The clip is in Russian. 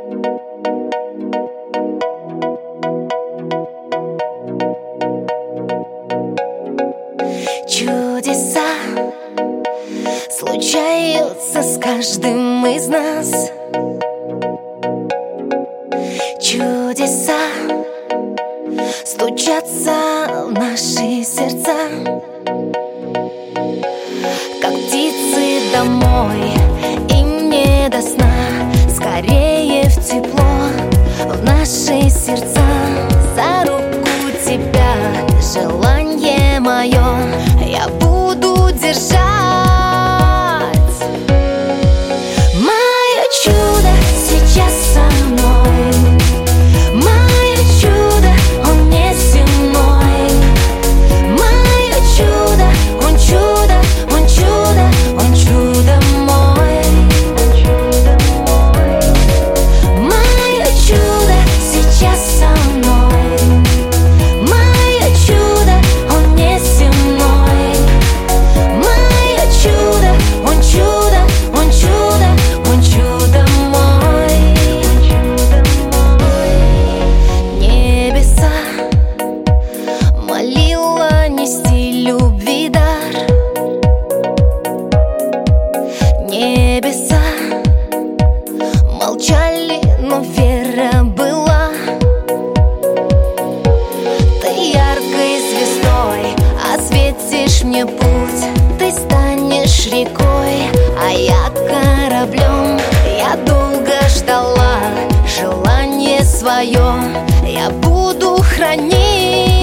Чудеса случаются с каждым из нас. Чудеса стучатся в наши сердца, как птицы домой, им не до сна. Скорее в тепло, в наши сердца. За руку тебя, желание мое, я буду держать. Мое чудо сейчас со мной. Мое чудо, он не земной. Мое чудо, он чудо, он чудо, он чудо мой. Мое чудо сейчас со мной. Мое чудо, он не земной. Мое чудо, он чудо, он чудо, он чудо мой. Небеса молила нести любви дар. Небеса молчали, но вера была. Ты яркой звездой осветишь мне путь. Ты станешь рекой, а я кораблем. Я долго ждала желание свое, я буду хранить.